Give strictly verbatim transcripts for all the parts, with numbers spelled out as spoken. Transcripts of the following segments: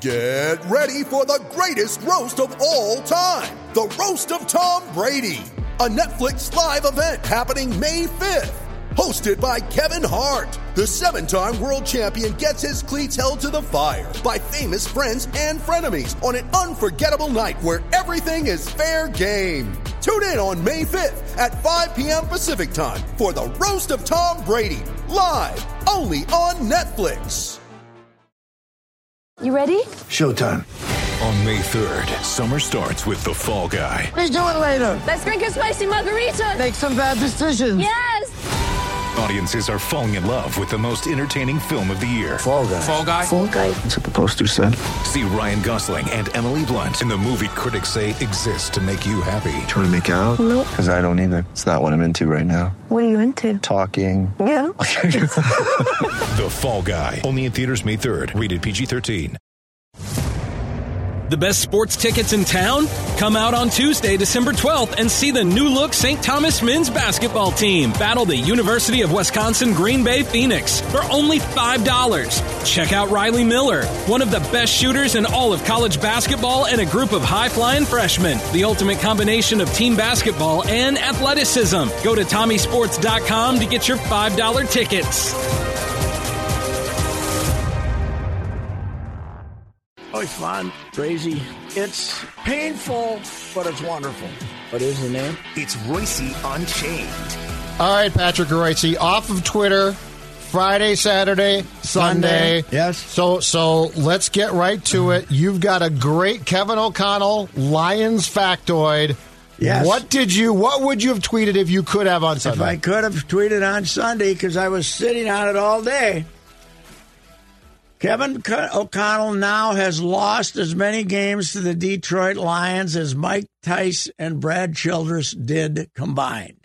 Get ready for the greatest roast of all time, the Roast of Tom Brady, a Netflix live event happening May fifth. Hosted by Kevin Hart, the seven-time world champion gets his cleats held to the fire by famous friends and frenemies on an unforgettable night where everything is fair game. Tune in on May fifth at five p.m. Pacific time for the Roast of Tom Brady, live only on Netflix. You ready? Showtime. On May third, summer starts with The Fall Guy. Let's do it later. Let's drink a spicy margarita. Make some bad decisions. Yes. Audiences are falling in love with the most entertaining film of the year. Fall Guy. Fall Guy. Fall Guy. That's what the poster said. See Ryan Gosling and Emily Blunt in the movie critics say exists to make you happy. Trying to make it out? Nope. Because I don't either. It's not what I'm into right now. What are you into? Talking. Yeah. The Fall Guy. Only in theaters May third. Rated P G thirteen. The best sports tickets in town? Come out on Tuesday, December twelfth, and see the new-look Saint Thomas men's basketball team battle the University of Wisconsin Green Bay Phoenix for only five dollars. Check out Riley Miller, one of the best shooters in all of college basketball, and a group of high-flying freshmen. The ultimate combination of team basketball and athleticism. Go to Tommy Sports dot com to get your five dollar tickets. Oh, it's fun, crazy. It's painful, but it's wonderful. What is the name? It's Royce Unchained. All right, Patrick Royce, off of Twitter, Friday, Saturday, Sunday. Sunday, yes. So, so let's get right to it. You've got a great Kevin O'Connell Lions factoid. Yes. What did you? What would you have tweeted if you could have on Sunday? If I could have tweeted on Sunday, because I was sitting on it all day. Kevin O'Connell now has lost as many games to the Detroit Lions as Mike Tice and Brad Childress did combined.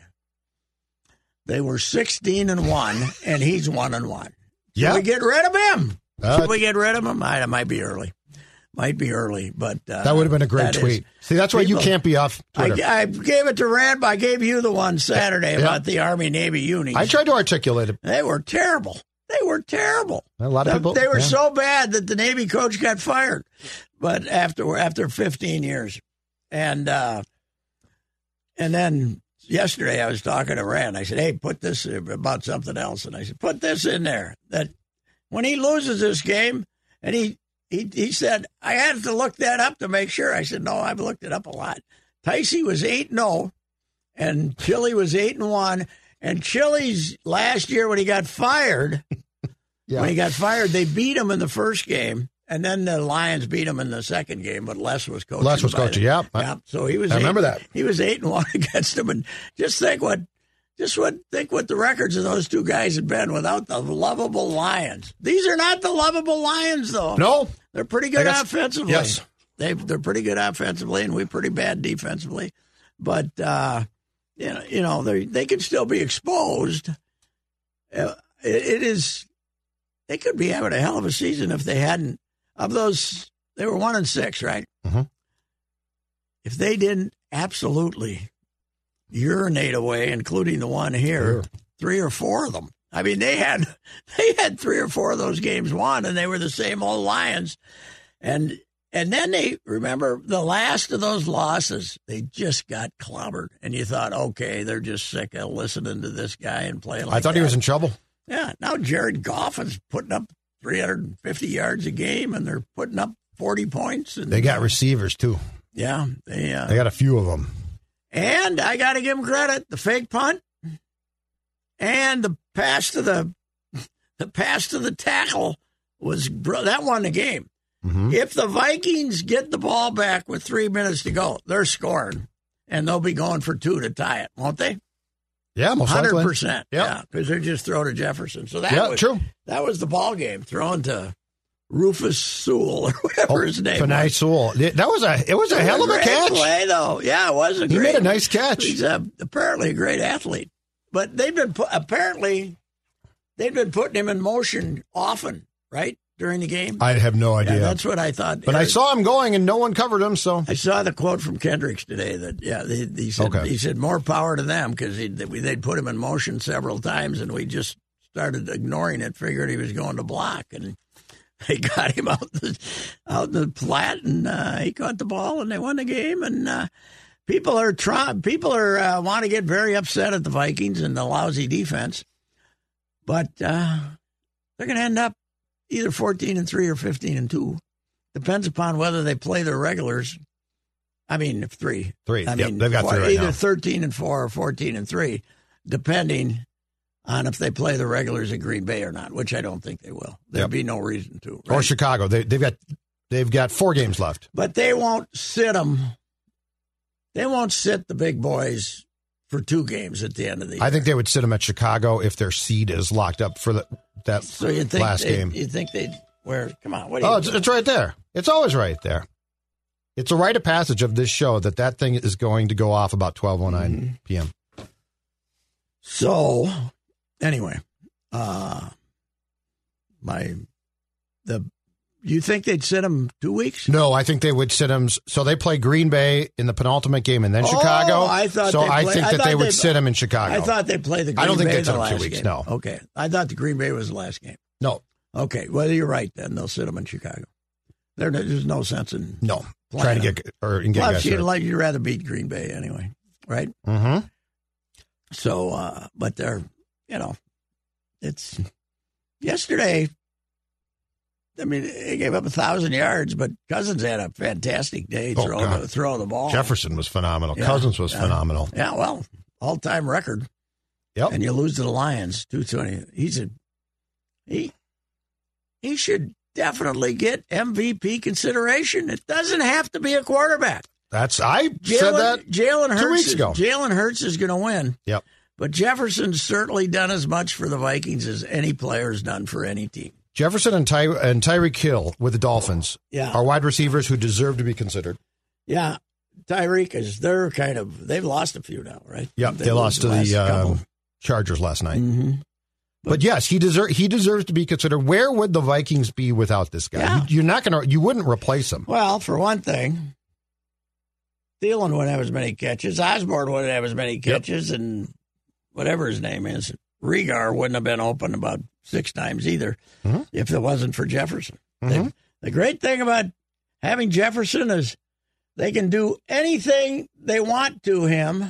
They were sixteen and one, and he's one and one. Yeah, we get rid of him. Uh, Should we get rid of him? I, it might be early. Might be early, but uh, that would have been a great tweet. Is, See, that's why people, you can't be off Twitter. I, I gave it to Rand, but I gave you the one Saturday yeah. about the Army Navy unis. I tried to articulate it. They were terrible. They were terrible. A lot of the, people. They were yeah. so bad that the Navy coach got fired, but after after fifteen years, and uh, and then yesterday I was talking to Rand. I said, "Hey, put this about something else," and I said, "Put this in there that when he loses this game," and he he he said, "I had to look that up to make sure." I said, "No, I've looked it up a lot." Ticey was eight and zero, and Chili was eight and one. And Chili's last year when he got fired, yeah. when he got fired, they beat him in the first game, and then the Lions beat him in the second game. But Les was coaching. Les was coaching. Yeah. yeah. So he was. I eight, remember that he was eight and one against him. And just think what, just what think what the records of those two guys had been without the lovable Lions. These are not the lovable Lions, though. No, they're pretty good got, offensively. Yes, they they're pretty good offensively, and we're pretty bad defensively. But. uh You know, you know, they they could still be exposed. Uh, it, it is, they could be having a hell of a season if they hadn't. Of those, they were one and six, right? Mm-hmm. If they didn't absolutely urinate away, including the one here, sure. three or four of them. I mean, they had they had three or four of those games won, and they were the same old Lions, and. And then they, remember, the last of those losses, they just got clobbered. And you thought, okay, they're just sick of listening to this guy and playing like I thought that. he was in trouble. Yeah. Now Jared Goff is putting up three hundred fifty yards a game, and they're putting up forty points. And they got receivers, too. Yeah. They, uh, they got a few of them. And I got to give them credit. The fake punt and the pass to the, the pass to the tackle was, that won the game. Mm-hmm. If the Vikings get the ball back with three minutes to go, they're scoring, and they'll be going for two to tie it, won't they? Yeah, most likely. one hundred percent. Yep. Yeah, because they're just throwing to Jefferson. So that yeah, was true. That was the ball game, thrown to Rufus Sewell or whatever oh, his name Penei was. Sewell. That was a it was a it hell was of a, a catch. Play, though. Yeah, it was a he great. He made a nice catch. He's a, apparently a great athlete, but they've been apparently they've been putting him in motion often, right? During the game? I have no idea. Yeah, that's what I thought. But I saw him going, and no one covered him. So I saw the quote from Kendricks today that yeah, he, he said okay. he said more power to them because they'd put him in motion several times, and we just started ignoring it, figured he was going to block, and they got him out the out the flat, and uh, he caught the ball, and they won the game. And uh, people are trying. People are uh, want to get very upset at the Vikings and the lousy defense, but uh, they're going to end up either fourteen and three or fifteen and two. Depends upon whether they play their regulars. I mean, three. Three. I yep, mean, they've got four, three right either now. thirteen and four or fourteen and three, depending on if they play the regulars at Green Bay or not, which I don't think they will. There'd Yep. be no reason to. Right? Or Chicago. They, they've got they've got four games left. But they won't sit them. They won't sit the big boys for two games at the end of the year. I think they would sit them at Chicago if their seed is locked up for the, that so. You think last they, game. You think they'd where? Come on. What do you Oh, it's, it's right there. It's always right there. It's a rite of passage of this show that that thing is going to go off about twelve oh nine Mm-hmm. p.m. So, anyway, uh, my the you think they'd sit them two weeks? No, I think they would sit them. So they play Green Bay in the penultimate game and then Oh, Chicago. I thought so they I play- think I that thought they would they- sit them in Chicago. I thought they played the Green I don't think Bay they'd sit the them two last weeks, game. no. Okay, I thought the Green Bay was the last game. No. Okay, well you're right. Then they'll sit them in Chicago. There, there's no sense in No. playing Trying to them. get or and get Plus, guys you'd hurt. like you'd rather beat Green Bay anyway, right? Mm-hmm. So, uh, but they're you know, it's yesterday. I mean, they gave up a thousand yards, but Cousins had a fantastic day Oh, throwing God. the, throw the ball. Jefferson was phenomenal. Yeah. Cousins was Yeah. phenomenal. Yeah, well, all time record. Yep. And you lose to the Lions, two twenty. He's a he. He should definitely get M V P consideration. It doesn't have to be a quarterback. That's I said Jalen that Jalen Hurts two weeks is- ago. Jalen Hurts is going to win. Yep. But Jefferson's certainly done as much for the Vikings as any player's done for any team. Jefferson and, Ty- and Tyreek Hill with the Dolphins Yeah. are wide receivers who deserve to be considered. Yeah, Tyreek is. They're kind of. They've lost a few now, right? Yep, they, lost to last the couple. uh, Chargers last night. Mm-hmm. But yes, he deserve he deserves to be considered. Where would the Vikings be without this guy? Yeah. You, you're not going to. You wouldn't replace him. Well, for one thing, Thielen wouldn't have as many catches. Osborne wouldn't have as many catches, yep. And whatever his name is, Reagor wouldn't have been open about six times either mm-hmm. if it wasn't for Jefferson. Mm-hmm. The, the great thing about having Jefferson is they can do anything they want to him,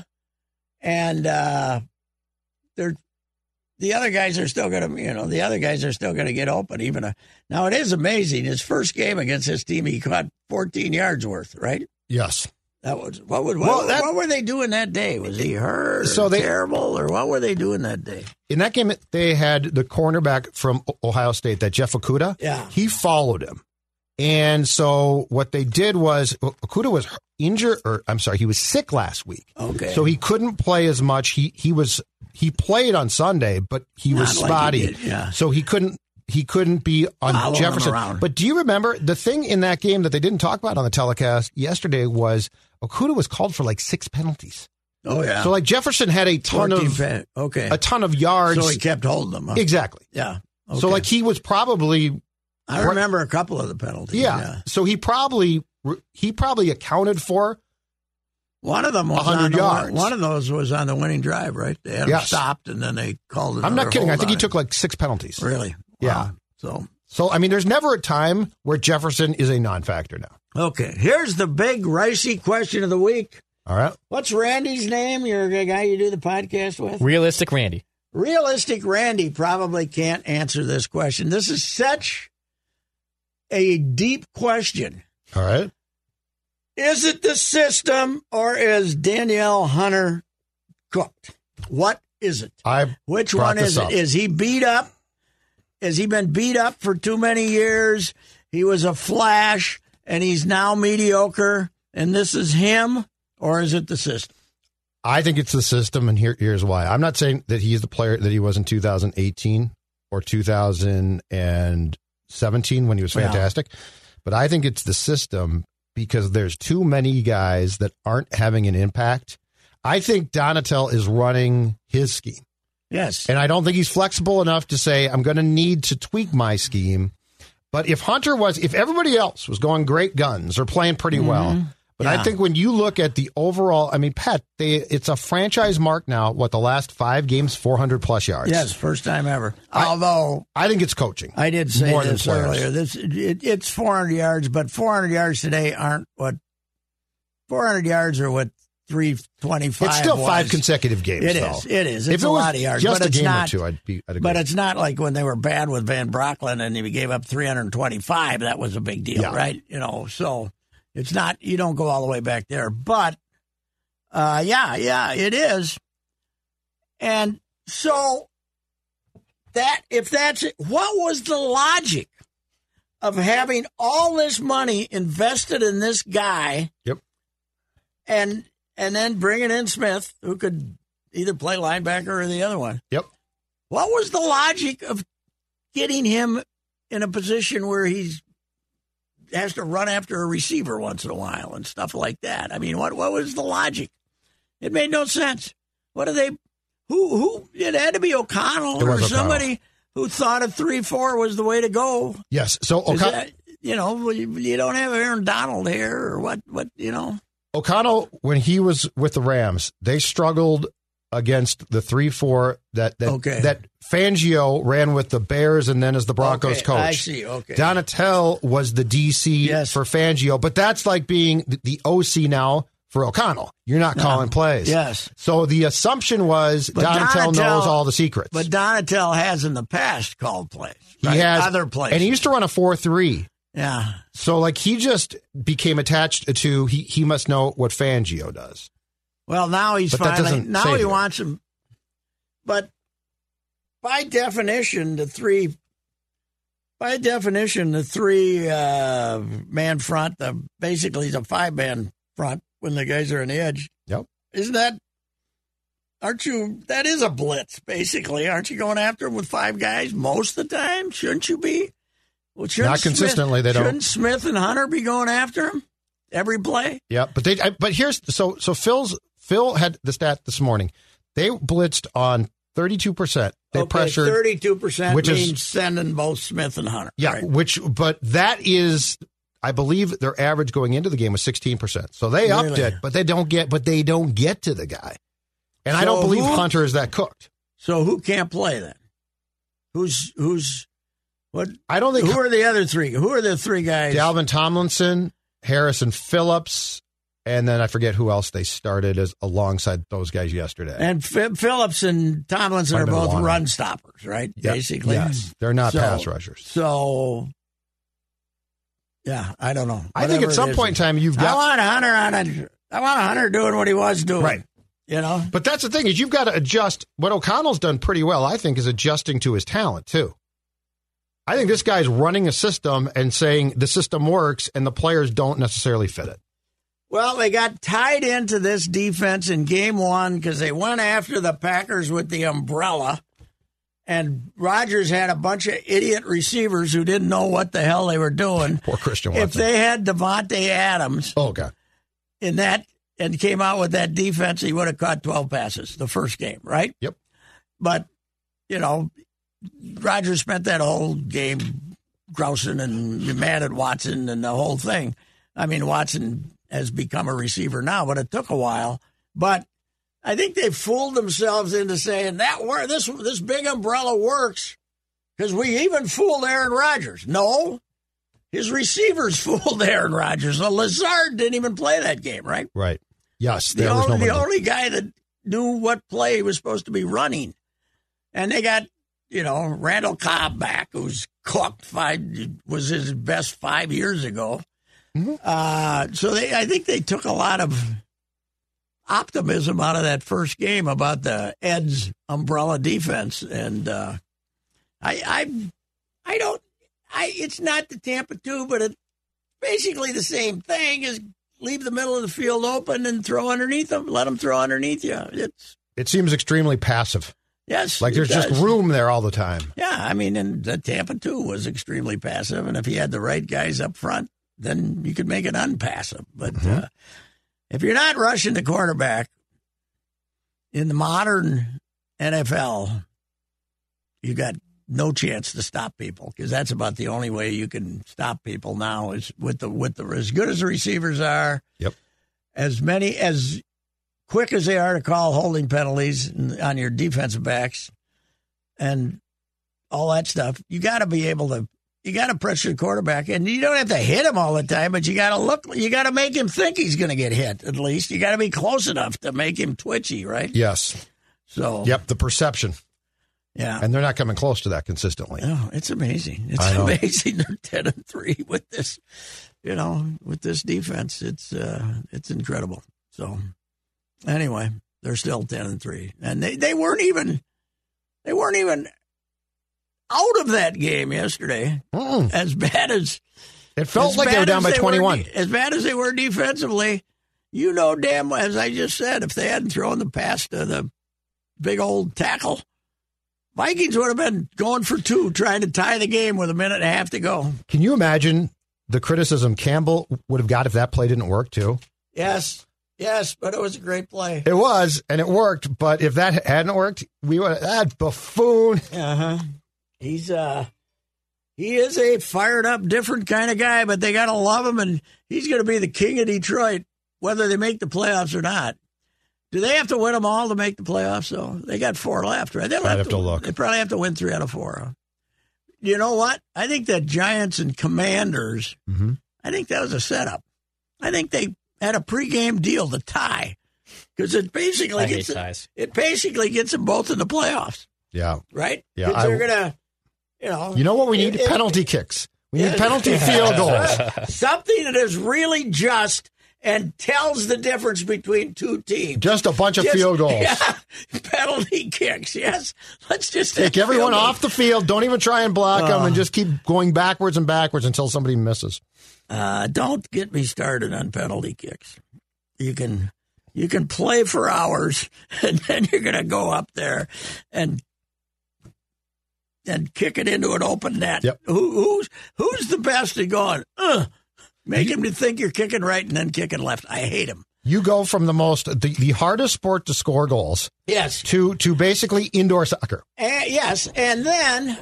and uh, they're the other guys are still going to, you know, the other guys are still going to get open. Even a, now, it is amazing. His first game against his team, he caught fourteen yards worth, right? Yes. That was what would what, Well, that- what were they doing that day? Was he hurt? Or So they- terrible, or what were they doing that day? In that game, they had the cornerback from Ohio State, that Jeff Okudah. Yeah. He followed him. And so what they did was Okudah was injured, or I'm sorry, he was sick last week. Okay. So he couldn't play as much. He he was he played on Sunday, but he Not was like he spotty. did, yeah. So he couldn't he couldn't be on Following him Jefferson. around. But do you remember the thing in that game that they didn't talk about on the telecast yesterday was Okudah was called for like six penalties. Oh yeah. So like Jefferson had a ton fourteen of pa- okay. a ton of yards. So he kept holding them. Huh? Exactly. Yeah. Okay. So like he was probably I remember a couple of the penalties. yeah. yeah. So he probably he probably accounted for One of them was one hundred on the, yards. One of those was on the winning drive, right? They had him Yes. stopped, and then they called it. I'm not kidding. I think he took like six penalties. Really? Yeah. Wow. So So I mean, there's never a time where Jefferson is a non-factor now. okay, here's the big ricey question of the week. All right. What's Randy's name? You're the guy you do the podcast with? Realistic Randy. Realistic Randy probably can't answer this question. This is such a deep question. All right. Is it the system or is Danielle Hunter cooked? What is it? I Which brought one is this it? up. Is he beat up? Has he been beat up for too many years? He was a flash and he's now mediocre and this is him? Or is it the system? I think it's the system, and here, here's why. I'm not saying that he's the player that he was in two thousand eighteen or two thousand seventeen when he was Yeah. fantastic, but I think it's the system because there's too many guys that aren't having an impact. I think Donatel is running his scheme, Yes. and I don't think he's flexible enough to say, I'm going to need to tweak my scheme. But if Hunter was, if everybody else was going great guns or playing pretty Mm-hmm. well, But Yeah. I think when you look at the overall, I mean, Pat, they, it's a franchise mark now. What, the last five games, four hundred plus yards. Yes, first time ever. I- Although I think it's coaching. I did say more than this players. earlier. This it, it's four hundred yards, but four hundred yards today aren't what four hundred yards are what three twenty-five. It's still was. five consecutive games. It though. is. It is. It's if it a was lot of yards, just but a it's game not. or two, I'd be. I'd agree. But it's not like when they were bad with Van Brocklin and he gave up three hundred twenty-five. That was a big deal, Yeah. right? You know, so it's not. You don't go all the way back there, but uh, yeah, yeah, it is. And so that if that's it, what was the logic of having all this money invested in this guy? Yep. And and then bringing in Smith, who could either play linebacker or the other one. Yep. What was the logic of getting him in a position where he's has to run after a receiver once in a while and stuff like that? I mean, what what was the logic? It made no sense. What are they? Who who? It had to be O'Connell It or was O'Connell. somebody who thought a three four was the way to go. Yes. So Is O'Con- that, you know, you you don't have Aaron Donald here or what? What you know? O'Connell, when he was with the Rams, they struggled against the three four that that, Okay. that Fangio ran with the Bears and then as the Broncos Okay, coach. I see. Okay. Donatel was the D C Yes. for Fangio, but that's like being the, the O C now for O'Connell. You're not calling plays. Yes. So the assumption was But Donatel Donatel- knows all the secrets. But Donatel has in the past called plays. he right? has other plays. and he used to run a four three. Yeah. So like he just became attached to he he must know what Fangio does. Well, now he's But that finally doesn't now save he you. wants him. But by definition, the three. By definition, the three uh, man front, the basically the five man front when the guys are on the edge. Yep. Isn't that? Aren't you? That is a blitz, basically. Aren't you going after him with five guys most of the time? Shouldn't you be? Well, shouldn't Not consistently, Smith, they don't. Shouldn't Smith and Hunter be going after him every play? Yeah, but they. I, but here's so so Phil's Phil had the stat this morning. They blitzed on thirty-two percent. They okay, pressured thirty-two percent which is- means sending both Smith and Hunter. Yeah, right? which but that is, I believe their average going into the game was sixteen percent. So they upped Really? it, but they don't get, but they don't get to the guy. And I So don't believe who- Hunter is that cooked. So who can't play then? Who's who's what? I don't think Who are the other three? Who are the three guys? Dalvin Tomlinson, Harrison Phillips, and then I forget who else they started as alongside those guys yesterday. And F- Phillips and Tomlinson Might are have been both one. run stoppers, right? Yeah, Basically, yes, they're not So- pass rushers. So, yeah, I don't know. I think Whatever at some it is. point in time you've I got, want Hunter on a. I want Hunter doing what he was doing. Right. You know. but that's the thing is you've got to adjust. What O'Connell's done pretty well, I think, is adjusting to his talent too. I think this guy's running a system and saying the system works, and the players don't necessarily fit it. Well, they got tied into this defense in game one because they went after the Packers with the umbrella, and Rodgers had a bunch of idiot receivers who didn't know what the hell they were doing. Poor Christian If Watson. they had Devontae Adams oh God, in that and came out with that defense, he would have caught twelve passes the first game, right? Yep. But, you know, Rodgers spent that whole game grousing and mad at Watson and the whole thing. I mean, Watson has become a receiver now, but it took a while. But I think they fooled themselves into saying that wor- this this big umbrella works because we even fooled Aaron Rodgers. No, his receivers fooled Aaron Rodgers. So Lazard didn't even play that game, right? right? Yes, The there was only, no the one. only guy that knew what play he was supposed to be running. And they got, you know, Randall Cobb back, who's cooked five, was his best five years ago. Mm-hmm. Uh, so they, I think they took a lot of optimism out of that first game about the Ed's umbrella defense. And uh, I, I, I don't, I, it's not the Tampa two, but it's basically the same thing as leave the middle of the field open and throw underneath them. Let them throw underneath you. It's It seems extremely passive. yes, Like it there's just does. room there all the time. Yeah, I mean, and the Tampa two was extremely passive, and if he had the right guys up front, then you could make it unpassive. But Mm-hmm. uh, if you're not rushing the quarterback in the modern N F L, you got no chance to stop people because that's about the only way you can stop people now is with the with the as good as the receivers are. Yep. as many as quick as they are to call holding penalties on your defensive backs and all that stuff, you got to be able to. You got to pressure the quarterback, and you don't have to hit him all the time, but you got to look. You got to make him think he's going to get hit. At least you got to be close enough to make him twitchy, right? Yes. So. Yep, the perception. Yeah, and they're not coming close to that consistently. No, it's amazing. It's amazing. They're ten and three with this, you know, with this defense. It's uh, it's incredible. So, anyway, they're still ten and three, and they, they weren't even they weren't even. out of that game yesterday, Mm-mm. as bad as it felt as like they were down by twenty-one. Were, as bad as they were defensively, you know, damn, as I just said, if they hadn't thrown the pass to the big old tackle, Vikings would have been going for two, trying to tie the game with a minute and a half to go. Can you imagine the criticism Campbell would have got if that play didn't work too? Yes. Yes, but it was a great play. It was, and it worked. But if that hadn't worked, we would have that buffoon. Uh huh. He's uh, he is a fired up, different kind of guy, but they gotta love him, and he's going to be the king of Detroit, whether they make the playoffs or not. Do they have to win them all to make the playoffs? Though they got four left, right? They'll I'd have, have to, to look. They probably have to win three out of four. Huh? You know what? I think that Giants and Commanders. Mm-hmm. I think that was a setup. I think they had a pregame deal to tie because it basically I gets hate them, ties. it basically gets them both in the playoffs. Yeah, right. Yeah, I, they're gonna. You know, you know what we need? it, penalty it, kicks. We yeah. need penalty field goals. Something that is really just and tells the difference between two teams. Just a bunch of just, field goals. Yeah, penalty kicks, yes. Let's just take everyone off the field. Don't even try and block uh, them and just keep going backwards and backwards until somebody misses. Uh, don't get me started on penalty kicks. You can you can play for hours, and then you're going to go up there and and kick it into an open net. Yep. Who, who's who's the best at going, Ugh, make him to think you're kicking right and then kicking left. I hate him. You go from the most the, the hardest sport to score goals. Yes. To to basically indoor soccer. And, yes, and then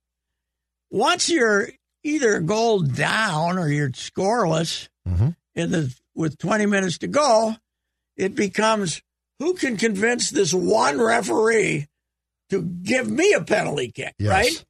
once you're either a goal down or you're scoreless mm-hmm. in the with twenty minutes to go, it becomes who can convince this one referee to give me a penalty kick, yes. right?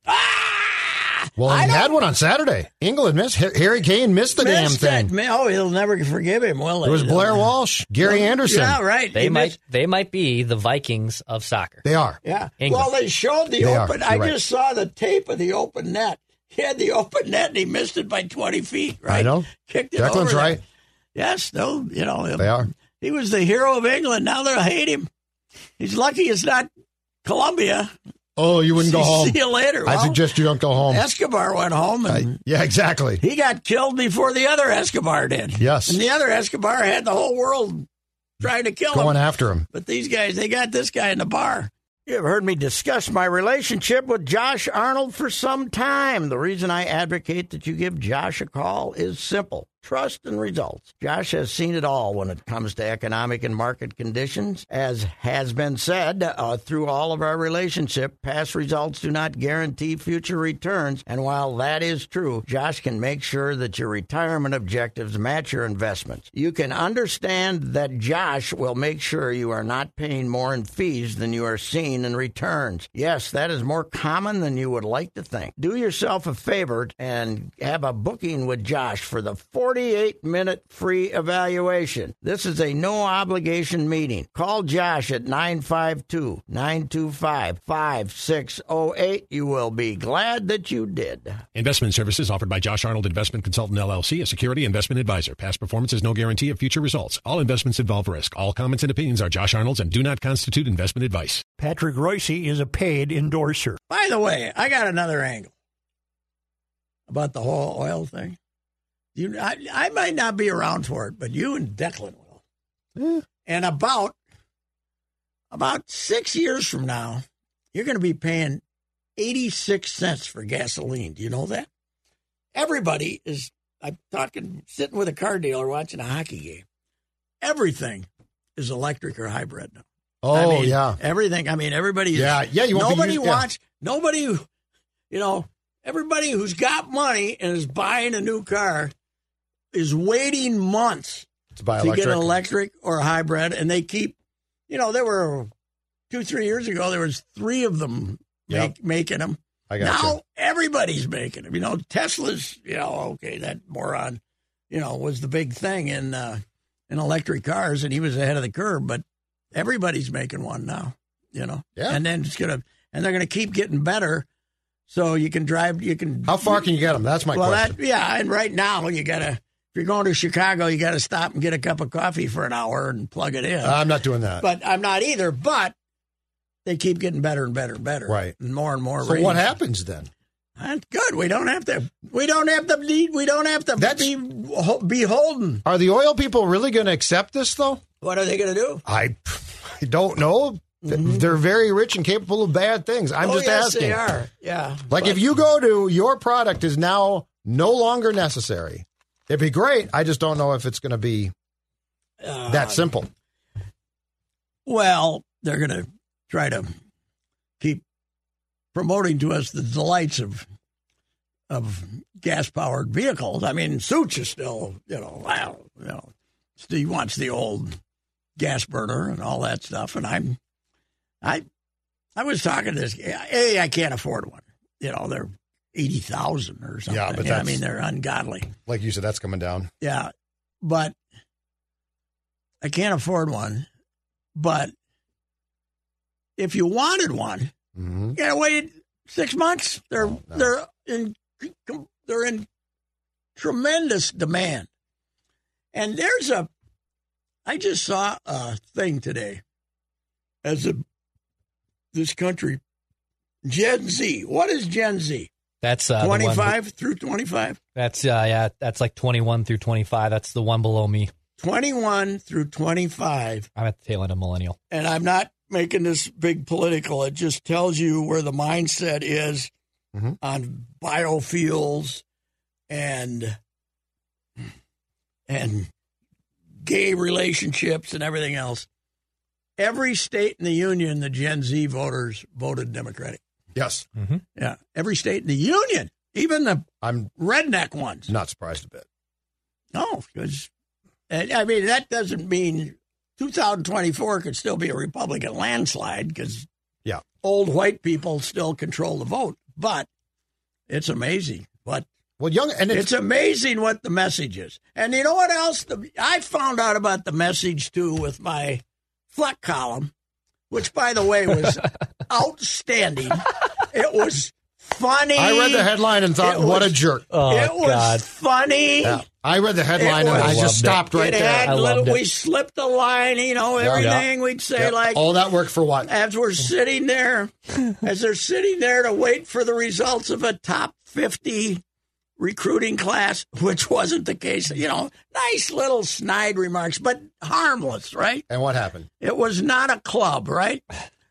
Ah! Well, he had one on Saturday. England missed. Harry Kane missed the missed damn thing. It. Oh, he'll never forgive him, will he? It was Blair Walsh, Gary well, Anderson. Yeah, right. They he might missed. they might be the Vikings of soccer. They are. Yeah. England. Well, they showed the they open. I right. just saw the tape of the open net. He had the open net and he missed it by twenty feet, right? I know. Kicked it Declan's over right. There. Yes, no, you know. They are. He was the hero of England. Now they'll hate him. He's lucky it's not Colombia. Oh, you wouldn't See, go home. See you later. I well, suggest you don't go home. Escobar went home. And I, yeah, exactly. He got killed before the other Escobar did. Yes. And the other Escobar had the whole world trying to kill Going him. Going after him. But these guys, they got this guy in the bar. You have heard me discuss my relationship with Josh Arnold for some time. The reason I advocate that you give Josh a call is simple. Trust and results. Josh has seen it all when it comes to economic and market conditions. As has been said, uh, through all of our relationship, past results do not guarantee future returns. And while that is true, Josh can make sure that your retirement objectives match your investments. You can understand that Josh will make sure you are not paying more in fees than you are seeing in returns. Yes, that is more common than you would like to think. Do yourself a favor and have a booking with Josh for the forty-eight minute free evaluation. This is a no-obligation meeting. Call Josh at nine five two, nine two five, five six zero eight. You will be glad that you did. Investment services offered by Josh Arnold Investment Consultant, L L C, a security investment advisor. Past performance is no guarantee of future results. All investments involve risk. All comments and opinions are Josh Arnold's and do not constitute investment advice. Patrick Royce is a paid endorser. By the way, I got another angle about the whole oil thing. You, I, I might not be around for it, but you and Declan will. Mm. And about about six years from now, you're going to be paying eighty-six cents for gasoline. Do you know that? Everybody is, I'm talking, sitting with a car dealer watching a hockey game. Everything is electric or hybrid now. Oh, I mean, yeah. Everything. I mean, everybody is. Yeah, yeah. You won't nobody be used, wants, yeah. nobody, you know, everybody who's got money and is buying a new car is waiting months to buy to electric. get an electric or a hybrid, and they keep, you know, there were two, three years ago, there was three of them Yep. make, making them. I got now you. everybody's making them. You know, Tesla's, you know, okay, that moron, you know, was the big thing in uh, in electric cars, and he was ahead of the curve. But everybody's making one now, you know. Yeah. And then it's gonna, and they're gonna keep getting better, so you can drive. You can. How far can you get them? That's my well, question. that yeah, and right now you gotta. If you're going to Chicago, you got to stop and get a cup of coffee for an hour and plug it in. I'm not doing that. But I'm not either. But they keep getting better and better and better. Right. And more and more. So range. what happens then? That's good. We don't have to. We don't have to need. We don't have to That's- be beholden. Are the oil people really going to accept this, though? What are they going to do? I, I don't know. Mm-hmm. They're very rich and capable of bad things. I'm oh, just yes, asking. they are. Yeah. Like but, if you go to your product is now no longer necessary, it'd be great. I just don't know if it's going to be uh, that simple. Well, they're going to try to keep promoting to us the delights of of gas powered vehicles. I mean, Suits is still, you know, wow, you know, he wants the old gas burner and all that stuff. And I'm, I, I was talking to this. A, I can't afford one. You know, they're eighty thousand or something. Yeah, but yeah, I that's, mean, they're ungodly. Like you said, that's coming down. Yeah, but I can't afford one. But if you wanted one, mm-hmm. you gotta wait six months. They're no, no. they're in they're in tremendous demand. And there's a, I just saw a thing today as a this country, Gen Z. What is Gen Z? That's uh, twenty-five through twenty-five. That's uh, yeah, that's like twenty-one through twenty-five. That's the one below me. twenty-one through twenty-five. I'm at the tail end of millennial. And I'm not making this big political. It just tells you where the mindset is mm-hmm. on biofuels and and gay relationships and everything else. Every state in the union, the Gen Z voters voted Democratic. Yes. Mm-hmm. Yeah. Every state in the union, even the I'm redneck ones. Not surprised a bit. No, because, I mean, that doesn't mean two thousand twenty-four could still be a Republican landslide because yeah. old white people still control the vote. But it's amazing what well, young and it's, it's amazing what the message is. And you know what else? The, I found out about the message too with my Fleck column, which by the way was outstanding. It was funny. I read the headline and thought, was, what a jerk. Oh, it was God. funny. Yeah. I read the headline and I just stopped it. right it there. Had I little, loved we it. slipped the line, you know, everything yeah. we'd say yeah. like all that work for what? as we're sitting there, as they're sitting there to wait for the results of a top fifty recruiting class, which wasn't the case. You know, nice little snide remarks, but harmless, right? And what happened? It was not a club, right?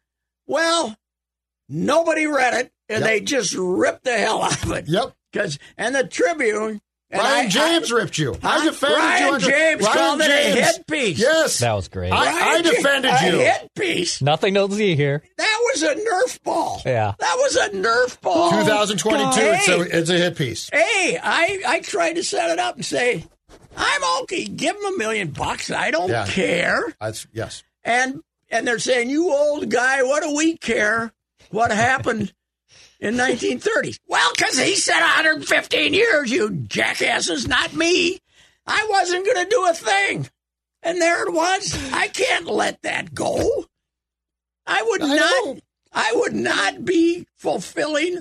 Well, nobody read it, and yep. they just ripped the hell out of it. Yep. Because and the Tribune. And Ryan I, James I, ripped you. Huh? I defended Ryan you. Under, James Ryan called James. it a hit piece. Yes. That was great. I, I defended a you. A hit piece. Nothing to see here. That was a Nerf ball. Yeah. That was a Nerf ball. twenty twenty-two, Hey, it's, a, it's a hit piece. Hey, I, I tried to set it up and say, I'm okay. Give him a million bucks. I don't Yeah. care. That's yes. And and they're saying, you old guy, what do we care what happened in nineteen thirty? Well, because he said one hundred fifteen years, you jackasses, not me. I wasn't going to do a thing. And there it was. I can't let that go. I would I not. know. I would not be fulfilling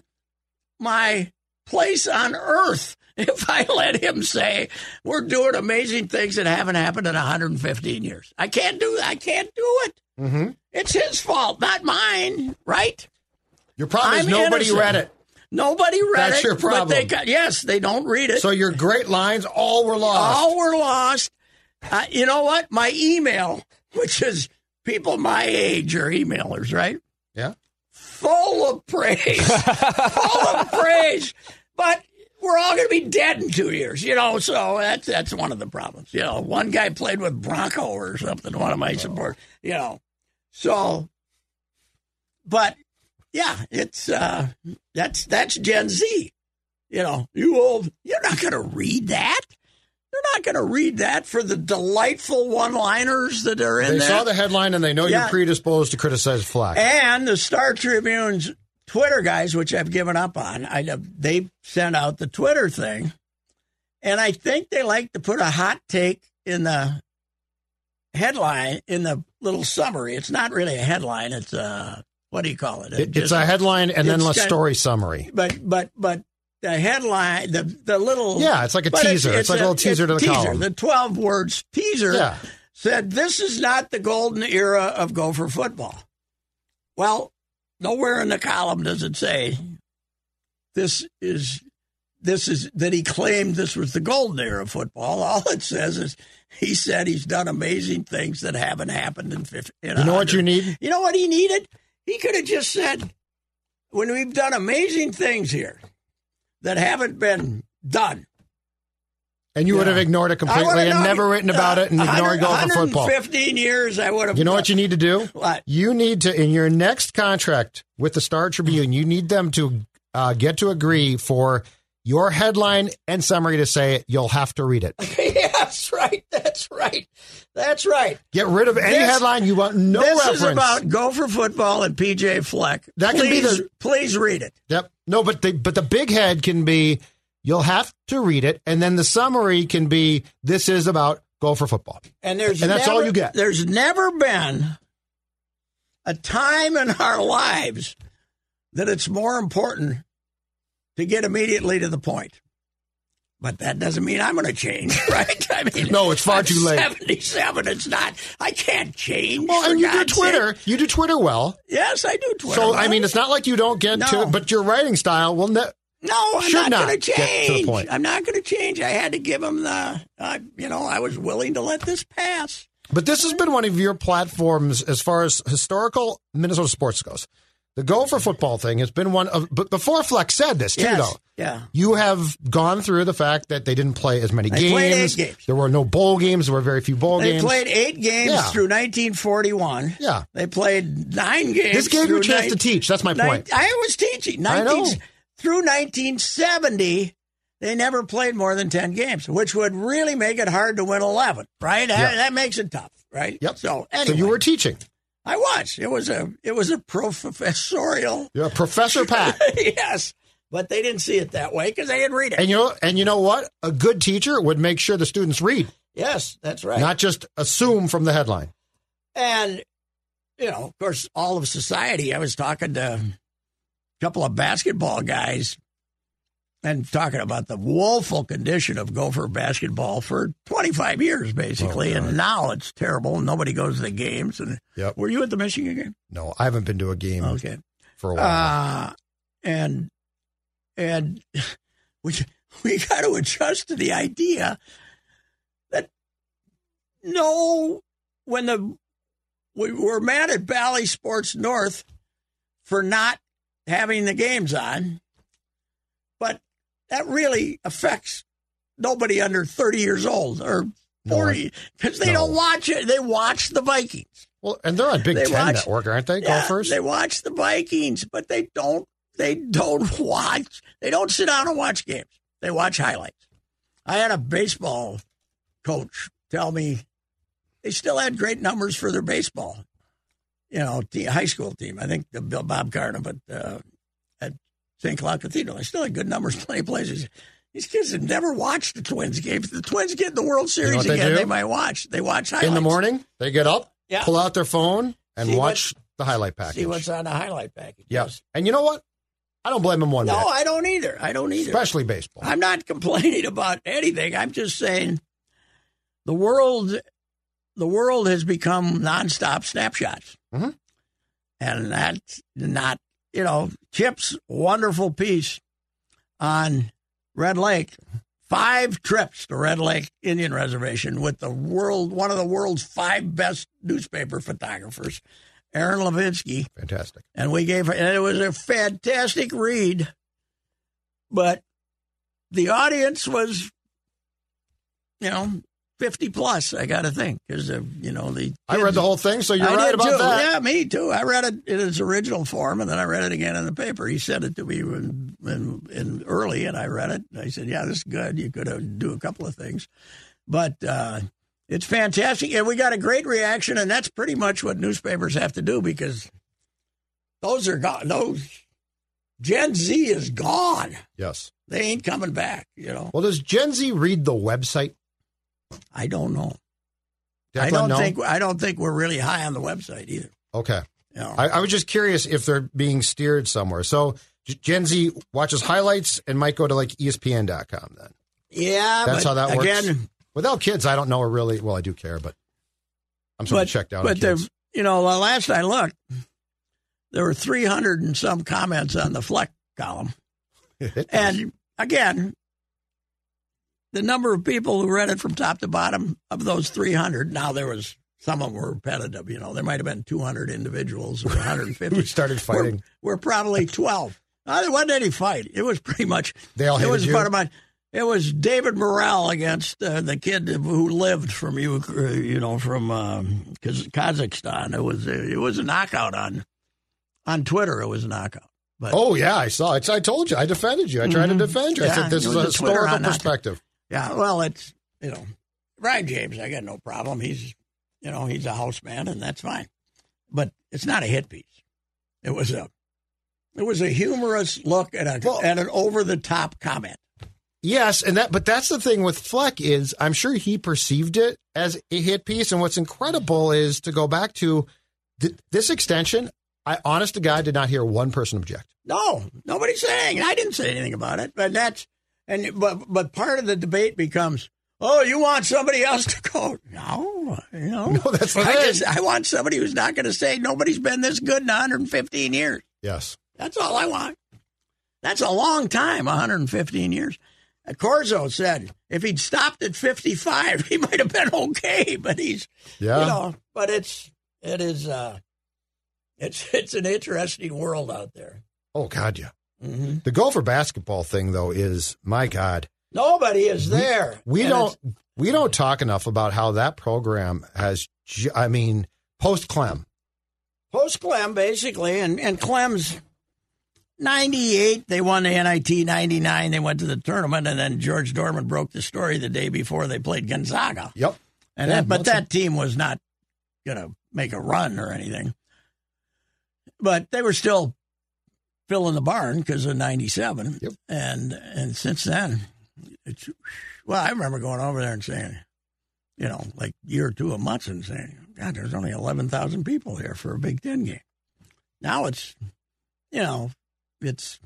my place on earth if I let him say we're doing amazing things that haven't happened in one hundred fifteen years. I can't do that. I can't do it. Mm-hmm. It's his fault, not mine, right? Your problem is I'm nobody innocent. read it. Nobody read That's it. your problem. But they got, yes, they don't read it. So your great lines all were lost. All were lost. Uh, you know what? My email, which is people my age are emailers, right? Yeah. Full of praise. Full of praise. But we're all going to be dead in two years, you know, so that's that's one of the problems. You know, one guy played with Bronco or something, one of my supporters, you know. So, but, yeah, it's, uh, that's, that's Gen Z. You know, you old, you're not going to read that. They're not going to read that for the delightful one-liners that are in they there. They saw the headline and they know yeah. you're predisposed to criticize Fleck. And the Star Tribune's Twitter guys, which I've given up on, I they sent out the Twitter thing, and I think they like to put a hot take in the headline, in the little summary. It's not really a headline. It's a, what do you call it? it Just, it's a headline and then a story of, summary. But but but the headline, the the little yeah, it's like a teaser. It's, it's, it's like a, a little teaser to the teaser, column. The twelve words teaser yeah. said, "This is not the golden era of Gopher football." Well, nowhere in the column does it say this is this is that he claimed this was the golden era of football. All it says is he said he's done amazing things that haven't happened in fifty. In you know what you need? You know what he needed? He could have just said, "When we've done amazing things here that haven't been done." And you, you would know, have ignored it completely and known, never written about uh, it and ignored Gopher football. fifteen years, I would have. You know what you need to do? What? You need to, in your next contract with the Star Tribune, you need them to uh, get to agree for your headline and summary to say you'll have to read it. Yeah, that's right. That's right. That's right. Get rid of any this, headline. You want no this reference. This is about Gopher football and P J Fleck. That please, can be the. Please read it. Yep. No, but the, but the big head can be, you'll have to read it, and then the summary can be, this is about Gopher football. And there's and that's never, all you get. There's never been a time in our lives that it's more important to get immediately to the point. But that doesn't mean I'm going to change, right? I mean, no, it's far I'm too late. seventy-seven, it's not. I can't change. Well, and you do Twitter. Sake. You do Twitter well. Yes, I do Twitter So, well. I mean, it's not like you don't get no. to it, but your writing style will ne- No, I'm Should not, not going to change. Get to the point. I'm not going to change. I had to give him the, uh, you know, I was willing to let this pass. But this has been one of your platforms as far as historical Minnesota sports goes. The Gopher football thing has been one of, but before Fleck said this too, yes, though. Yeah. You have gone through the fact that they didn't play as many they games. Played eight games. There were no bowl games. There were very few bowl they games. They played eight games yeah. through nineteen forty-one. Yeah. They played nine games. This gave you a chance ni- to teach. That's my point. Ni- I was teaching. nineteen, I know. Through nineteen seventy, they never played more than ten games, which would really make it hard to win eleven, right? Yep. That, that makes it tough, right? Yep. So, anyway. So you were teaching. I was. It was a it was a professorial. You're a Professor Pat. Yes, but they didn't see it that way because they didn't read it. And you know, and you know what? A good teacher would make sure the students read. Yes, that's right. Not just assume from the headline. And you know, of course, all of society. I was talking to a couple of basketball guys and talking about the woeful condition of Gopher basketball for twenty-five years, basically. Oh, and now it's terrible. Nobody goes to the games. And yep. Were you at the Michigan game? No, I haven't been to a game okay. for a while. Uh, and and we, we got to adjust to the idea that no, when the we were mad at Bally Sports North for not having the games on, but that really affects nobody under thirty years old or forty because no, they no. don't watch it. They watch the Vikings. Well, and they're on Big they Ten watch, Network, aren't they? Yeah, Gophers. They watch the Vikings, but they don't. They don't watch. They don't sit down and watch games. They watch highlights. I had a baseball coach tell me they still had great numbers for their baseball, you know, the high school team. I think the Bill Bob Carter, but. Uh, Saint Cloud Cathedral. They still had good numbers plenty of places. These kids have never watched the Twins games. If the Twins get in the World Series you know again, they, they might watch. They watch highlights. In the morning, they get up, yeah. pull out their phone, and see watch what, the highlight package. See what's on the highlight package. Yes. And you know what? I don't blame them one no, minute. No, I don't either. I don't either. Especially baseball. I'm not complaining about anything. I'm just saying the world, the world has become nonstop snapshots. Mm-hmm. And that's not, you know, Chip's wonderful piece on Red Lake, five trips to Red Lake Indian Reservation with the world, one of the world's five best newspaper photographers, Aaron Levinsky. Fantastic. And we gave her, and it was a fantastic read, but the audience was, you know, fifty plus, I got to think, because of, you know, the. Kids. I read the whole thing, so you're I right did about too. that. Yeah, me too. I read it in its original form, and then I read it again in the paper. He said it to me in, in, in early, and I read it. I said, yeah, this is good. You could have do a couple of things. But uh, it's fantastic, and we got a great reaction, and that's pretty much what newspapers have to do, because those are gone. Those Gen Z is gone. Yes. They ain't coming back, you know. Well, does Gen Z read the website? I don't know. Declan, I don't no? think I don't think we're really high on the website either. Okay. You know. I, I was just curious if they're being steered somewhere. So Gen Z watches highlights and might go to like E S P N dot com then. Yeah, that's but how that again, works. Without kids, I don't know really. Well, I do care, but I'm sort but, of checked out. But on kids. the, you know, the last I looked, there were three hundred and some comments on the Fleck column, and again, the number of people who read it from top to bottom of those three hundred. Now there was some of them were repetitive. You know, there might have been two hundred individuals or one hundred fifty who started fighting. We're, we're probably twelve. No, there wasn't any fight. It was pretty much. They all hated it was you? part of my. It was David Morrell against uh, the kid who lived from you, you know, from um, Kazakhstan. It was a, it was a knockout on on Twitter. It was a knockout. But, oh yeah, I saw it. I told you. I defended you. I tried mm-hmm. to defend you. I yeah, said this is a historical perspective. Yeah, well, it's you know, Ryan James. I got no problem. He's you know he's a house man, and that's fine. But it's not a hit piece. It was a it was a humorous look at a well, at an over the top comment. Yes, and that, but that's the thing with Fleck is I'm sure he perceived it as a hit piece. And what's incredible is to go back to th- this extension. I, honest to God, did not hear one person object. No, nobody's saying. I didn't say anything about it. But that's and but but part of the debate becomes, oh, you want somebody else to go? No, you know, no, that's I right. just I want somebody who's not going to say nobody's been this good in one hundred fifteen years. Yes, that's all I want. That's a long time, one hundred fifteen years. Corzo said if he'd stopped at fifty-five, he might have been okay. But he's, yeah. you know, but it's it is uh, it's it's an interesting world out there. Oh God, yeah. Mm-hmm. The Gopher basketball thing, though, is my God. Nobody is there. We, we don't we don't talk enough about how that program has. I mean, post Clem, post Clem, basically, and and Clem's. ninety-eight, they won the N I T. ninety-nine, they went to the tournament, and then George Dorman broke the story the day before they played Gonzaga. Yep. And yeah, that, but that a- team was not going to make a run or anything. But they were still filling the barn because of ninety-seven. Yep. And and since then, it's, well, I remember going over there and saying, you know, like a year or two of Munson saying, God, there's only eleven thousand people here for a Big Ten game. Now it's, you know, it's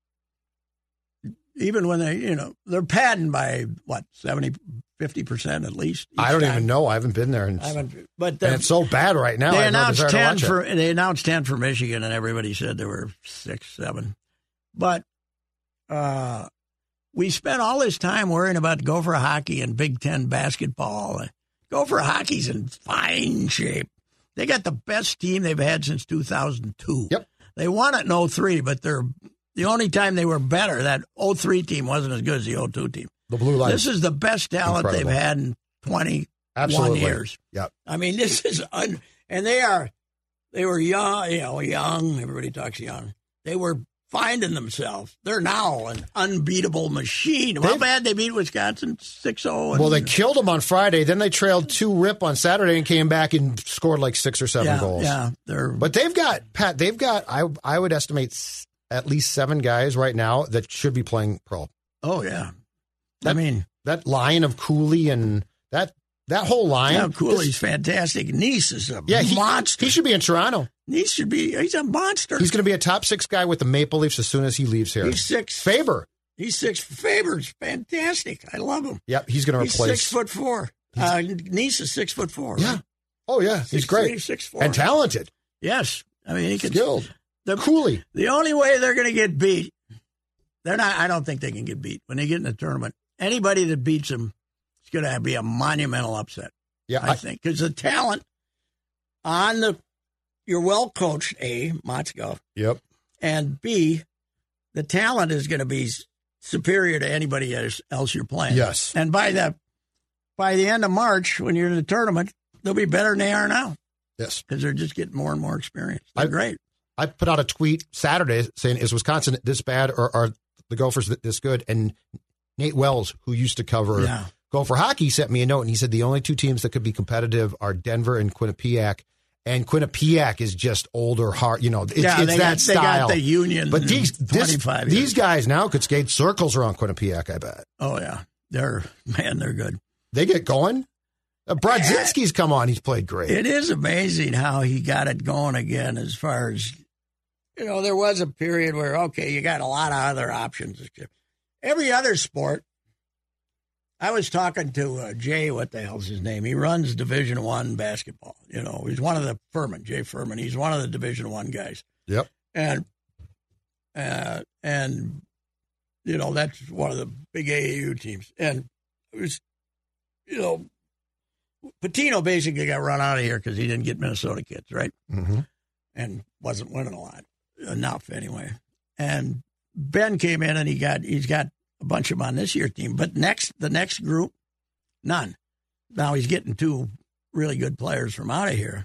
even when they, you know, they're padding by what, seventy, fifty percent at least. I don't time. even know. I haven't been there. And, I haven't, but and it's so bad right now. They I announced ten to for they announced ten for Michigan, and everybody said there were six, seven. But uh, we spent all this time worrying about Gopher hockey and Big Ten basketball. Gopher hockey's in fine shape. They got the best team they've had since two thousand two. Yep. They won it in oh three, but they're the only time they were better. That oh three team wasn't as good as the oh two team. The Blue Line. This is the best talent Incredible. they've had in twenty-one Absolutely. years. Yep. I mean, this is un, and they are they were young, you know, young. Everybody talks young. They were finding themselves. They're now an unbeatable machine. How bad they beat Wisconsin six oh. Well, they killed them on Friday. Then they trailed two rip on Saturday and came back and scored like six or seven yeah, goals. Yeah, they're but they've got Pat. They've got I I would estimate at least seven guys right now that should be playing pro. Oh yeah, that, I mean that line of Cooley and that that whole line. Yeah, Cooley's this, fantastic. Nice is a yeah, he, monster. He should be in Toronto. He should be. He's a monster. He's going to be a top six guy with the Maple Leafs as soon as he leaves here. He's six. Faber. He's six. Faber's fantastic. I love him. Yep, he's going to replace. He's six foot four. Uh, Nice is six foot four. Yeah. Right? Oh yeah, he's six, great. Three, six four and talented. Yes, I mean he can. Skilled. The Cooley. The only way they're going to get beat, they're not. I don't think they can get beat when they get in the tournament. Anybody that beats them, it's going to be a monumental upset. Yeah, I, I think because the talent on the. You're well coached, A, Motzko. Yep. And B, the talent is going to be superior to anybody else you're playing. Yes. And by the by the end of March, when you're in the tournament, they'll be better than they are now. Yes. Because they're just getting more and more experience. They're I, great. I put out a tweet Saturday saying, is Wisconsin this bad or are the Gophers this good? And Nate Wells, who used to cover yeah. Gopher hockey, sent me a note, and he said the only two teams that could be competitive are Denver and Quinnipiac. And Quinnipiac is just older, hard. You know, it's, yeah, it's they that got, style. They got the Union. But these this, these guys now could skate circles around Quinnipiac, I bet. Oh yeah, they're man, they're good. They get going. Uh, Brodzinski's come on; he's played great. It is amazing how he got it going again. As far as you know, there was a period where okay, you got a lot of other options. Every other sport. I was talking to uh, Jay, what the hell's his name? He runs Division One basketball. You know, he's one of the Furman, Jay Furman. He's one of the Division One guys. Yep. And uh, and you know that's one of the big A A U teams. And it was, you know, Patino basically got run out of here because he didn't get Minnesota kids, right? Mm-hmm. And wasn't winning a lot, enough anyway. And Ben came in and he got he's got. a bunch of them on this year's team, but next the next group, none. Now he's getting two really good players from out of here.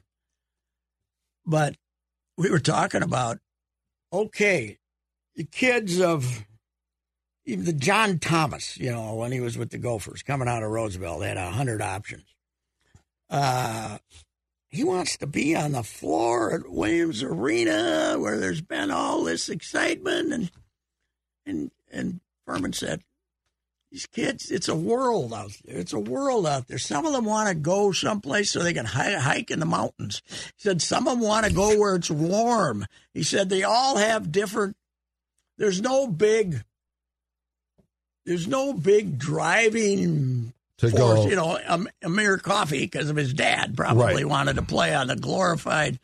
But we were talking about, okay, the kids of even the John Thomas, you know, when he was with the Gophers coming out of Roosevelt, they had a hundred options. Uh, he wants to be on the floor at Williams Arena where there's been all this excitement and and and. Furman said, these kids, it's a world out there. It's a world out there. Some of them want to go someplace so they can hike in the mountains. He said, some of them want to go where it's warm. He said, they all have different, there's no big, there's no big driving to force. Go. You know, um, Amir Coffey, because of his dad, probably right. wanted to play on the glorified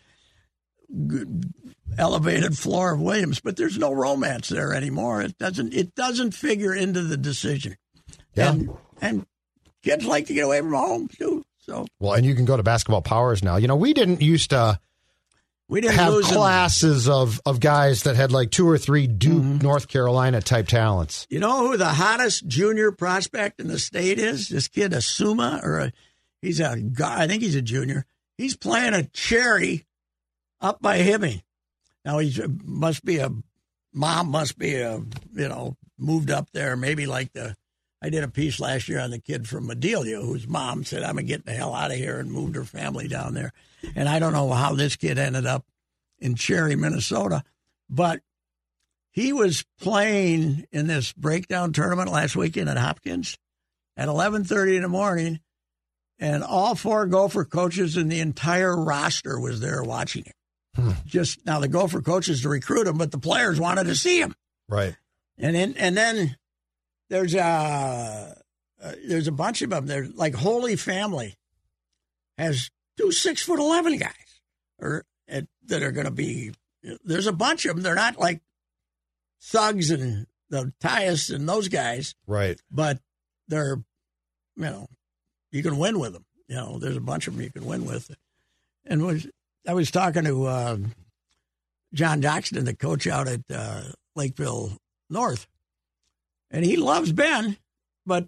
elevated floor of Williams, but there's no romance there anymore. It doesn't. It doesn't figure into the decision. Yeah. And, and kids like to get away from home too. So well, and you can go to Basketball Powers now. You know, we didn't used to. We didn't have lose classes of, of guys that had like two or three Duke, mm-hmm. North Carolina type talents. You know who the hottest junior prospect in the state is? This kid Asuma, or a, he's a guy. I think he's a junior. He's playing a Cherry up by Hibbing. Now he must be a mom. Must be a you know moved up there. Maybe like the I did a piece last year on the kid from Medelia whose mom said I'm gonna get the hell out of here and moved her family down there. And I don't know how this kid ended up in Cherry, Minnesota, but he was playing in this breakdown tournament last weekend at Hopkins at eleven thirty in the morning, and all four Gopher coaches and the entire roster was there watching him. Hmm. Just now, the Gopher coaches to recruit him, but the players wanted to see him. Right. And then, and then there's a uh, there's a bunch of them. There's like Holy Family has two six foot eleven guys, or uh, that are going to be. There's a bunch of them. They're not like Suggs and the Tyus and those guys, right? But they're, you know, you can win with them. You know, there's a bunch of them you can win with. And was I was talking to uh, John Doxton, the coach out at uh, Lakeville North, and he loves Ben, but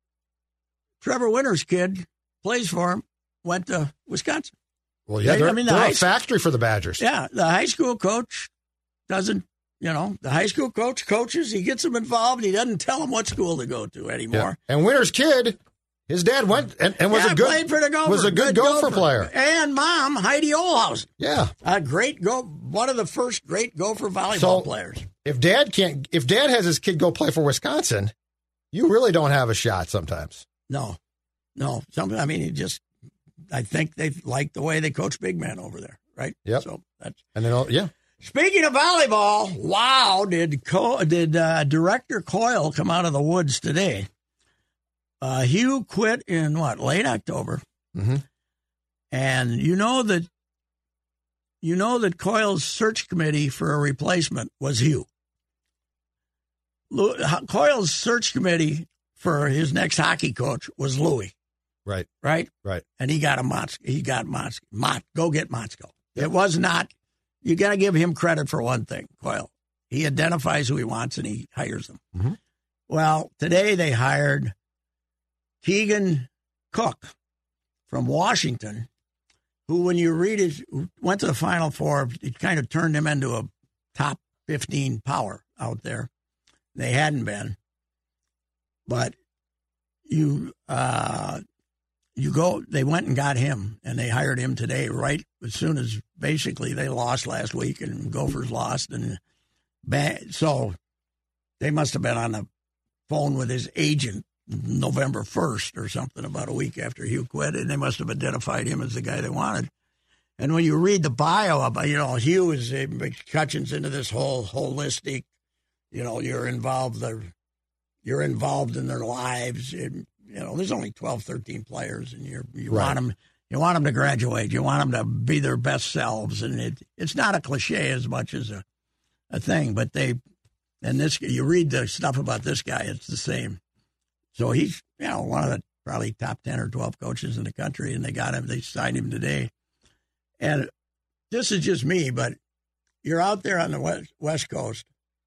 Trevor Winter's kid plays for him. Went to Wisconsin. Well, yeah, Right? they're, I mean, the they're high a factory for the Badgers. Yeah, the high school coach doesn't, you know, the high school coach coaches, he gets them involved. He doesn't tell them what school to go to anymore. Yeah. And Winter's kid, his dad went and, and was yeah, a good played for the Gopher. was a good, good Gopher, Gopher player. And mom, Heidi Olhausen. Yeah. A great go one of the first great Gopher volleyball so, players. If dad can't if dad has his kid go play for Wisconsin, you really don't have a shot sometimes. No. No. Some I mean, he just I think they like the way they coach big man over there, right? Yep. So that's and then yeah. Speaking of volleyball, wow! Did Co- did uh, Director Coyle come out of the woods today? Uh, Hugh quit in what late October, mm-hmm. and you know that you know that Coyle's search committee for a replacement was Hugh. Lou- Coyle's search committee for his next hockey coach was Louis. Right. Right? Right. And he got a Motz. He got Motz. Mott. Go get Motzko. Yep. It was not. You got to give him credit for one thing, Coyle. He identifies who he wants and he hires them. Mm-hmm. Well, today they hired Keegan Cook from Washington, who, when you read it, went to the Final Four. It kind of turned him into a top fifteen power out there. They hadn't been. But you uh, you go, they went and got him, and they hired him today, right as soon as basically they lost last week, and Gophers lost. And bad, so they must have been on the phone with his agent November first or something, about a week after Hugh quit, and they must have identified him as the guy they wanted. And when you read the bio about, you know, Hugh is uh, McCutcheon's into this whole holistic, you know, you're involved, you're involved in their lives. And, you know, there's only twelve, thirteen players, and you're, you right. want them, you want them to graduate, you want them to be their best selves, and it, it's not a cliche as much as a, a thing. But they, and this, you read the stuff about this guy, it's the same. So he's, you know, one of the probably top ten or twelve coaches in the country, and they got him, they signed him today. And this is just me, but you're out there on the West, West Coast,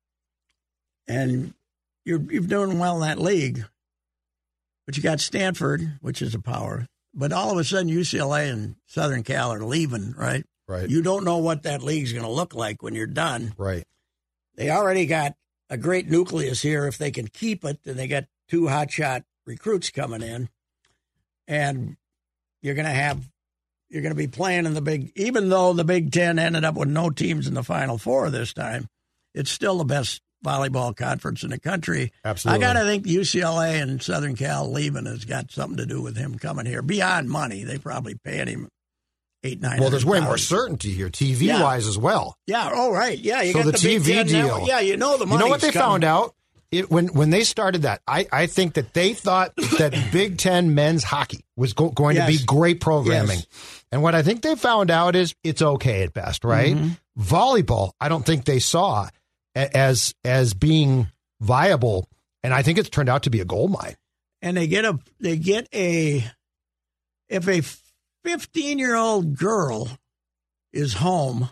and you're, you're doing well in that league, but you got Stanford, which is a power, but all of a sudden U C L A and Southern Cal are leaving, right? Right. You don't know what that league's going to look like when you're done. Right. They already got a great nucleus here if they can keep it, and they got two hotshot recruits coming in, and you're going to have, you're going to be playing in the big, even though the Big Ten ended up with no teams in the Final Four this time, it's still the best volleyball conference in the country. Absolutely. I got to think U C L A and Southern Cal leaving has got something to do with him coming here. Beyond money, they probably paid him eight, nine. Well, there's way more certainty here, T V yeah. wise as well. Yeah. Oh, right. Yeah. You so got the, the T V Big Ten deal. network. Yeah. You know the money. You know what they coming. found out? It, when when they started that, I, I think that they thought that Big Ten men's hockey was go, going yes. to be great programming. Yes. And what I think they found out is it's okay at best, right? Mm-hmm. Volleyball, I don't think they saw as as being viable, and I think it's turned out to be a gold mine. And they get a they get a if a fifteen-year-old girl is home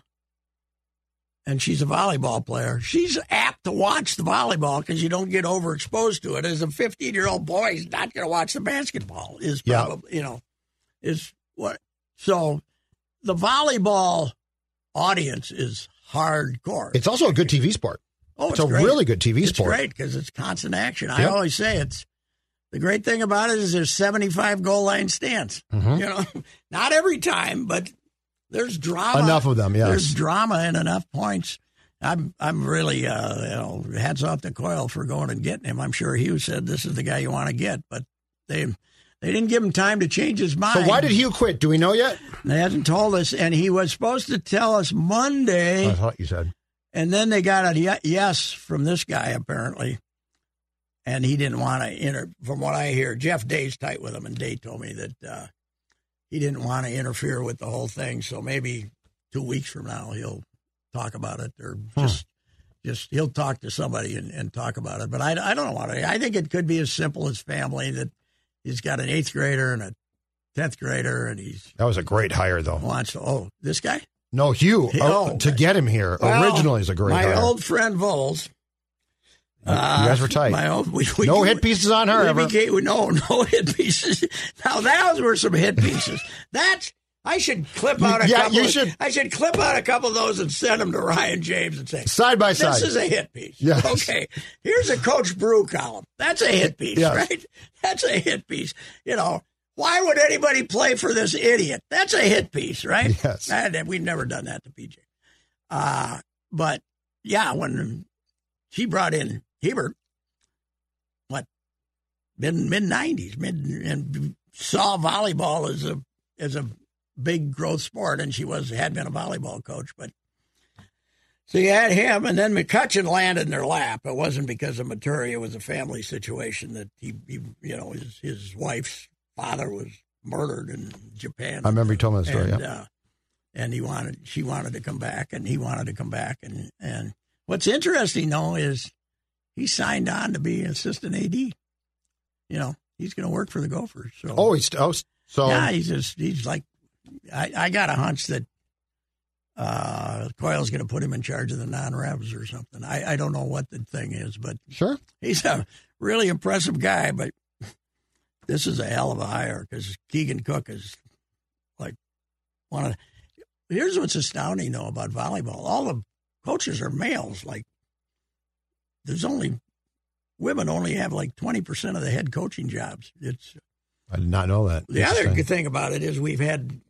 and she's a volleyball player, she's apt to watch the volleyball because you don't get overexposed to it. As a fifteen-year-old boy, he's not going to watch the basketball. Is probably, yeah. you know, is what. So the volleyball audience is hardcore. It's also a good T V sport. Oh, it's, it's a great. really good T V it's sport. It's great because it's constant action. I yep. always say it's the great thing about it is there's seventy-five goal line stands. Mm-hmm. You know, not every time, but there's drama. Enough of them, yes. There's drama and enough points. I'm I'm really uh, you know, hats off to Coyle for going and getting him. I'm sure Hugh said this is the guy you want to get, but they they didn't give him time to change his mind. So why did Hugh quit? Do we know yet? They hasn't told us, and he was supposed to tell us Monday. I thought you said. And then they got a yes from this guy, apparently. And he didn't want to inter. From what I hear, Jeff Day's tight with him, and Day told me that uh, he didn't want to interfere with the whole thing. So maybe two weeks from now he'll talk about it, or hmm. just just he'll talk to somebody and, and talk about it. But I, I don't know what I, I think it could be as simple as family, that he's got an eighth grader and a tenth grader, and he's that was a great hire though. Wants to, oh this guy. No, Hugh, oh, to get him here well, originally is a great my hire. My old friend Vols. Uh, you guys were tight. My old, we, we, no we, hit pieces on her we ever. Became, no, no hit pieces. Now those were some hit pieces. That's I should clip out a yeah, couple. You of, should. I should clip out a couple of those and send them to Ryan James and say side by this side. This is a hit piece. Yes. Okay. Here's a Coach Brew column. That's a hit piece, yes. right? That's a hit piece. You know. Why would anybody play for this idiot? That's a hit piece, right? Yes. And we've never done that to P J. Uh, but, yeah, when she brought in Hebert, what, mid, mid-nineties, mid, and saw volleyball as a as a big growth sport, and she was had been a volleyball coach. But so you had him, and then McCutcheon landed in their lap. It wasn't because of maturity. It was a family situation that he, he you know, his, his wife's father was murdered in Japan. I remember you told me the story. And, yeah. uh, and he wanted, she wanted to come back, and he wanted to come back. And, and what's interesting though is he signed on to be an assistant A D. You know, he's going to work for the Gophers. So oh, he's oh, so yeah, he's just he's like, I, I got a hunch that uh, Coyle's going to put him in charge of the non-revs or something. I, I don't know what the thing is, but sure, he's a really impressive guy, but. this is a hell of a hire because Keegan Cook is like one of the, here's what's astounding, though, about volleyball. All the coaches are males. Like, there's only, women only have like twenty percent of the head coaching jobs. It's I did not know that. The other good thing about it is we've had,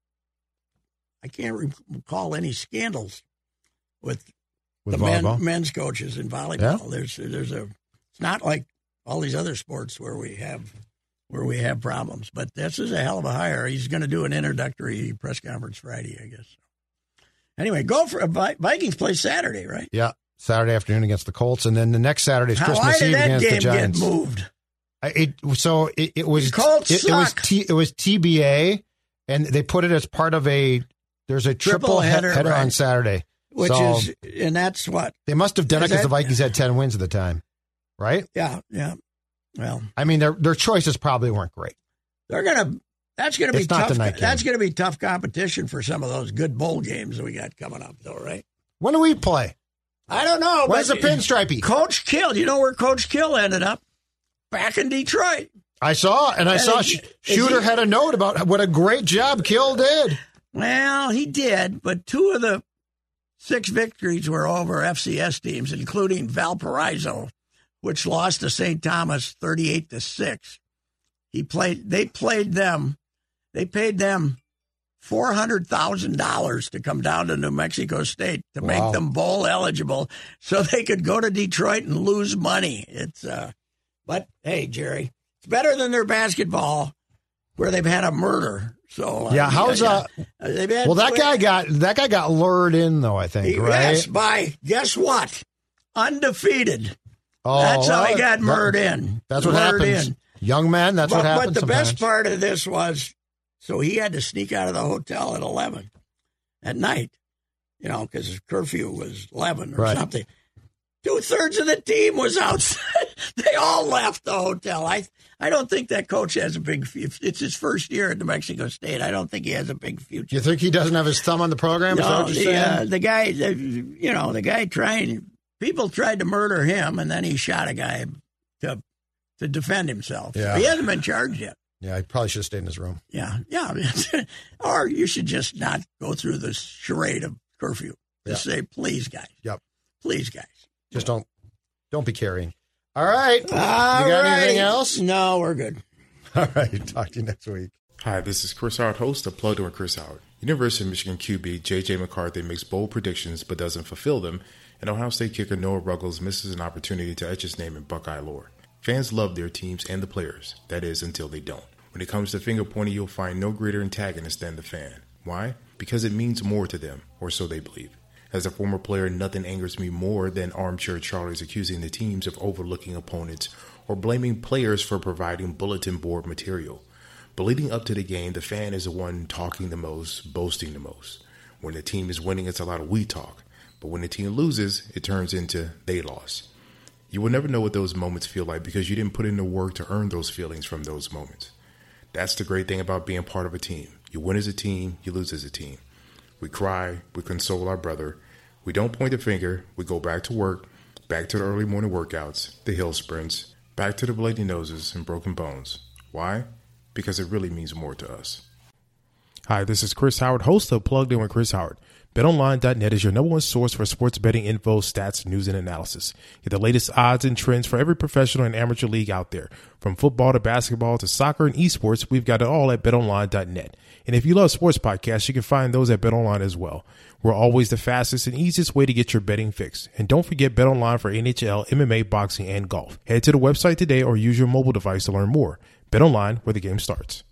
I can't recall any scandals with, with the volleyball? men, men's coaches in volleyball. Yeah. There's, there's a, it's not like all these other sports where we have, where we have problems. But this is a hell of a hire. He's going to do an introductory press conference Friday, I guess. Anyway, go for Vikings play Saturday, right? Yeah, Saturday afternoon against the Colts, and then the next Saturday is How, Christmas why did Eve that against game the Giants. Get moved? It so it, it was the Colts it, it was suck. T, it was T B A, and they put it as part of a. There's a triple, Triple header, header, header right. on Saturday, Which so is, and that's what they must have done it is because that- the Vikings had ten wins at the time, right? Yeah, yeah. Well, I mean, their their choices probably weren't great. they're gonna. That's gonna be It's not tough. the night game. That's gonna be tough competition for some of those good bowl games that we got coming up, though, right? When do we play? I don't know. Where's the but pinstripey? Coach Kill. You know where Coach Kill ended up? Back in Detroit. I saw, and I And saw is- Sh- is Shooter he- had a note about what a great job Kill did. Well, he did, but two of the six victories were over F C S teams, including Valparaiso, which lost to Saint Thomas thirty-eight to six. He played. They played them. They paid them four hundred thousand dollars to come down to New Mexico State to Wow. make them bowl eligible, so they could go to Detroit and lose money. It's, uh, but hey, Jerry, it's better than their basketball, where they've had a murder. So uh, Yeah, how's uh? they've had, Well, that guy got that guy got lured in though. I think, right? Yes, by guess what? Undefeated. Oh, That's how he well, got that- lured in. That's what Lured happens. in. Young man, that's but, what happens But the sometimes. best part of this was, so he had to sneak out of the hotel at eleven at night, you know, because his curfew was eleven or Right. something. Two thirds of the team was outside. They all left the hotel. I I don't think that coach has a big. It's his first year at New Mexico State. I don't think he has a big future. You think he doesn't have his thumb on the program? Is that No, what you're the, uh, saying? the guy, the, you know, the guy trying. People tried to murder him, and then he shot a guy to to defend himself. Yeah. He hasn't been charged yet. Yeah, he probably should have stayed in his room. Yeah, yeah. Or you should just not go through this charade of curfew. Just say, please, guys. Yep. Please, guys. Just don't don't be carrying. All right. All you got right. anything else? No, we're good. All right. Talk to you next week. Hi, this is Chris Howard, host of Plugged In with Chris Howard. University of Michigan Q B J J McCarthy makes bold predictions but doesn't fulfill them, and Ohio State kicker Noah Ruggles misses an opportunity to etch his name in Buckeye lore. Fans love their teams and the players. That is, until they don't. When it comes to finger pointing, you'll find no greater antagonist than the fan. Why? Because it means more to them, or so they believe. As a former player, nothing angers me more than armchair Charlies accusing the teams of overlooking opponents or blaming players for providing bulletin board material. But leading up to the game, the fan is the one talking the most, boasting the most. When the team is winning, it's a lot of we talk. But when the team loses, it turns into they lost. You will never know what those moments feel like because you didn't put in the work to earn those feelings from those moments. That's the great thing about being part of a team. You win as a team, you lose as a team. We cry, we console our brother. We don't point the finger, we go back to work, back to the early morning workouts, the hill sprints, back to the bloody noses and broken bones. Why? Because it really means more to us. Hi, this is Chris Howard, host of Plugged In with Chris Howard. Bet Online dot net is your number one source for sports betting info, stats, news, and analysis. Get the latest odds and trends for every professional and amateur league out there. From football to basketball to soccer and esports, we've got it all at Bet Online dot net. And if you love sports podcasts, you can find those at BetOnline as well. We're always the fastest and easiest way to get your betting fix. And don't forget BetOnline for N H L, M M A, boxing, and golf. Head to the website today or use your mobile device to learn more. BetOnline, where the game starts.